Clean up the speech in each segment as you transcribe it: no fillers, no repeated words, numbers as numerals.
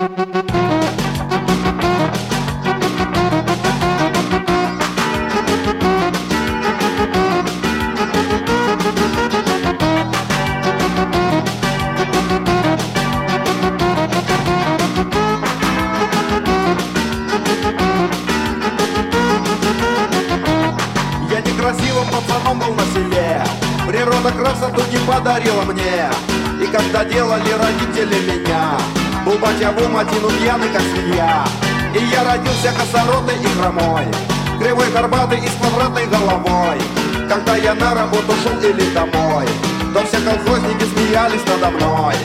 Я некрасивым пацаном был на селе, природа красоту не подарила мне. И когда делали родители меня, был батя в Уматину пьяный как свинья. И я родился косоротый и хромой, кривой, горбатый и с квадратной головой. Когда я на работу шел или домой, то все колхозники смеялись надо мной.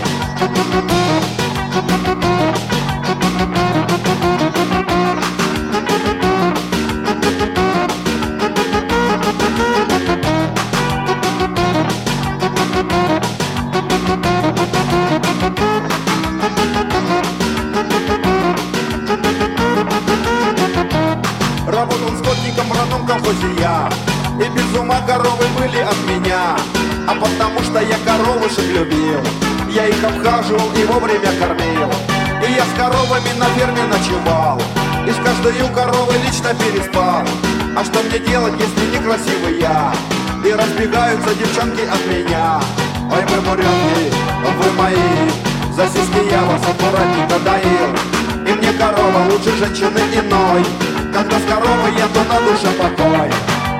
Работал скотником в родном колхозе я, и без ума коровы были от меня. А потому что я коровушек любил, я их обхаживал и вовремя кормил. И я с коровами на ферме ночевал, и с каждой коровой лично переспал. А что мне делать, если некрасивый я, и разбегаются девчонки от меня? Ой, вы муренки, вы мои, за сиськи я вас аккуратненько доил. И мне корова лучше женщины иной, когда с коровой я, то на душе покой.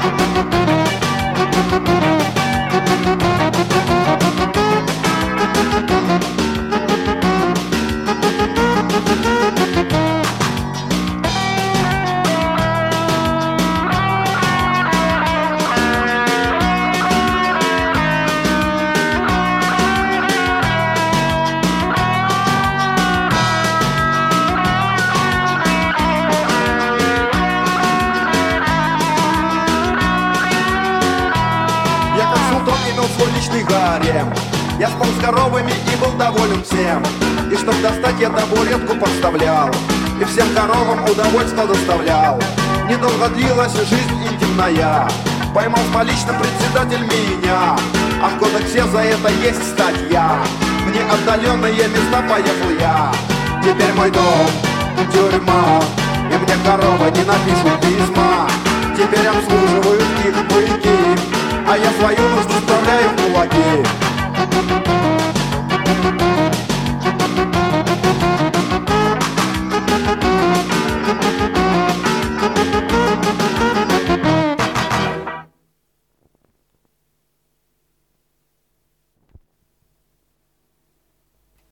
Свой личный гарем, я спал с коровами и был доволен всем. И чтоб достать, я табуретку подставлял, и всем коровам удовольствие доставлял. Недолго длилась жизнь интимная, поймал с поличным председатель меня. А в кодексе за это есть статья, мне отдаленные места поехал я. Теперь мой дом тюрьма, и мне коровы не напишут письма. Теперь обслуживают их быки, а я свою нужду вставляю в кулаки.